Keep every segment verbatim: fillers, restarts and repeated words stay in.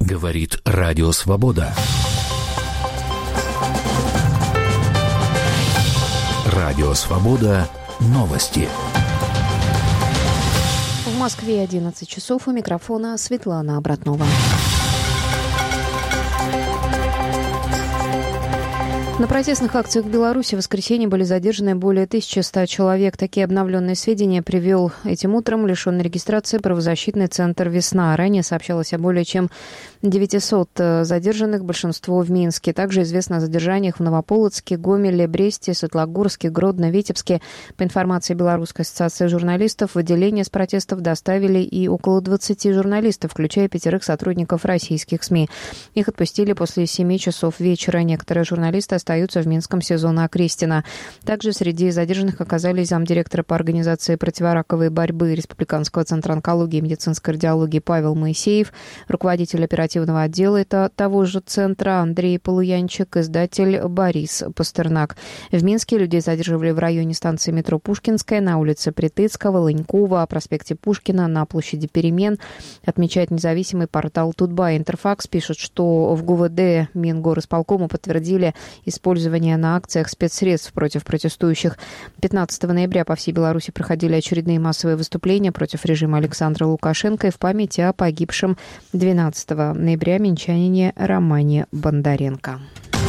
Говорит Радио Свобода. Радио Свобода. Новости. В Москве одиннадцать часов. У микрофона Светлана Обратнова. На протестных акциях в Беларуси в воскресенье были задержаны более тысячи ста человек. Такие обновленные сведения привел этим утром лишенный регистрации правозащитный центр «Весна». Ранее сообщалось о более чем девятисот задержанных, большинство в Минске. Также известно о задержаниях в Новополоцке, Гомеле, Бресте, Светлогорске, Гродно, Витебске. По информации Белорусской ассоциации журналистов, в отделение с протестов доставили и около двадцати журналистов, включая пятерых сотрудников российских СМИ. Их отпустили после семи часов вечера. Некоторые журналисты остаются в Минском СИЗО на Крестина. Также среди задержанных оказались замдиректора по организации противораковой борьбы Республиканского центра онкологии и медицинской радиологии Павел Моисеев, руководитель оперативного отдела это того же центра Андрей Полуянчик, издатель Борис Пастернак. В Минске людей задерживали в районе станции метро Пушкинская, на улице Притыцкого, Лынькова, проспекте Пушкина, на площади Перемен. Отмечает независимый портал Тутбай. Интерфакс пишет, что в ГУВД Мингорисполкому подтвердили использование на акциях спецсредств против протестующих. пятнадцатого ноября по всей Беларуси проходили очередные массовые выступления против режима Александра Лукашенко и в память о погибшем двенадцатого ноября минчанине Романе Бондаренко.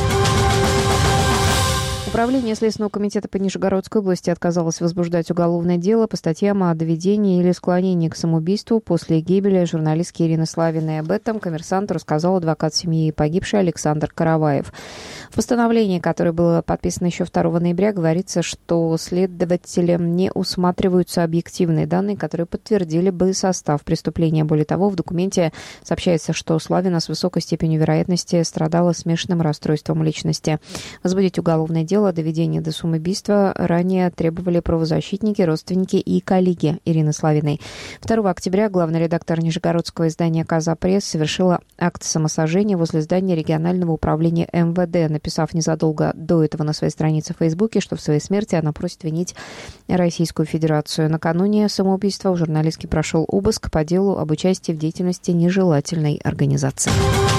Управление Следственного комитета по Нижегородской области отказалось возбуждать уголовное дело по статьям о доведении или склонении к самоубийству после гибели журналистки Ирины Славиной. Об этом «Коммерсанту» рассказал адвокат семьи погибшей Александр Караваев. В постановлении, которое было подписано еще второго ноября, говорится, что следователям не усматриваются объективные данные, которые подтвердили бы состав преступления. Более того, в документе сообщается, что Славина с высокой степенью вероятности страдала смешанным расстройством личности. Возбудить уголовное дело о доведении до самоубийства ранее требовали правозащитники, родственники и коллеги Ирины Славиной. второго октября главный редактор нижегородского издания «Каза Пресс» совершила акт самосожжения возле здания регионального управления эм вэ дэ, написав незадолго до этого на своей странице в Фейсбуке, что в своей смерти она просит винить Российскую Федерацию. Накануне самоубийства у журналистки прошел обыск по делу об участии в деятельности нежелательной организации.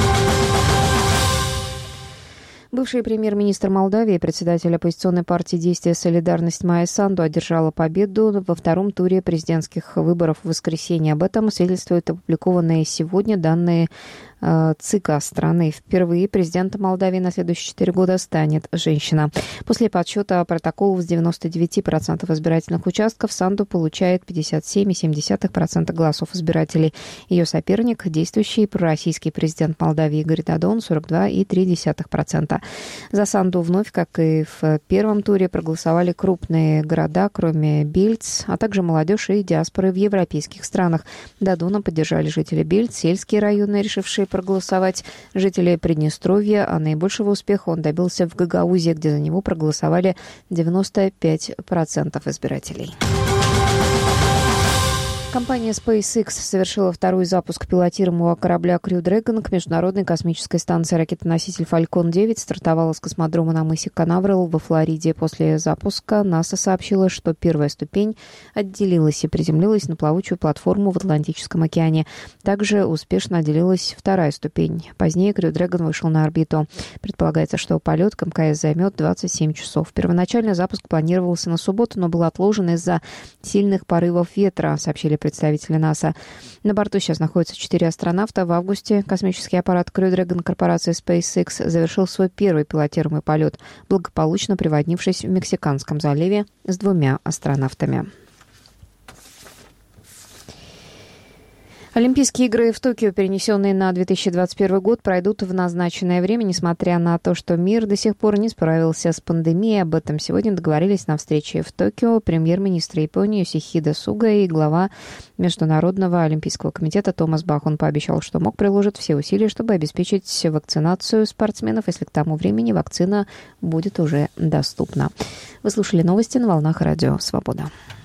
Бывший премьер-министр Молдавии, председатель оппозиционной партии «Действие. Солидарность» Майя Санду одержала победу во втором туре президентских выборов в воскресенье. Об этом свидетельствуют опубликованные сегодня данные ЦИКа страны. Впервые президентом Молдавии на следующие четыре года станет женщина. После подсчета протоколов с девяноста девяти процентов избирательных участков Санду получает пятьдесят семь целых семь десятых процента голосов избирателей. Ее соперник, действующий пророссийский президент Молдавии Игорь Додон, сорок два целых три десятых процента. За Санду вновь, как и в первом туре, проголосовали крупные города, кроме Бельц, а также молодежь и диаспоры в европейских странах. Додона поддержали жители Бельц, сельские районы, решившие проголосовать жители Приднестровья, а наибольшего успеха он добился в Гагаузе, где за него проголосовали девяносто пять процентов избирателей. Компания SpaceX совершила второй запуск пилотируемого корабля Crew Dragon к международной космической станции. Ракетоноситель Falcon девять стартовала с космодрома на мысе Канаверал во Флориде. После запуска НАСА сообщила, что первая ступень отделилась и приземлилась на плавучую платформу в Атлантическом океане. Также успешно отделилась вторая ступень. Позднее Crew Dragon вышел на орбиту. Предполагается, что полет к эм ка эс займет двадцать семь часов. Первоначально запуск планировался на субботу, но был отложен из-за сильных порывов ветра, сообщили представители НАСА. На борту сейчас находятся четыре астронавта. В августе космический аппарат Crew Dragon корпорации SpaceX завершил свой первый пилотируемый полет, благополучно приводнившись в Мексиканском заливе с двумя астронавтами. Олимпийские игры в Токио, перенесенные на две тысячи двадцать первый год, пройдут в назначенное время, несмотря на то, что мир до сих пор не справился с пандемией. Об этом сегодня договорились на встрече в Токио премьер-министр Японии Йосихиде Суга и глава Международного олимпийского комитета Томас Бах. Он пообещал, что МОК приложит все усилия, чтобы обеспечить вакцинацию спортсменов, если к тому времени вакцина будет уже доступна. Вы слушали новости на волнах Радио Свобода.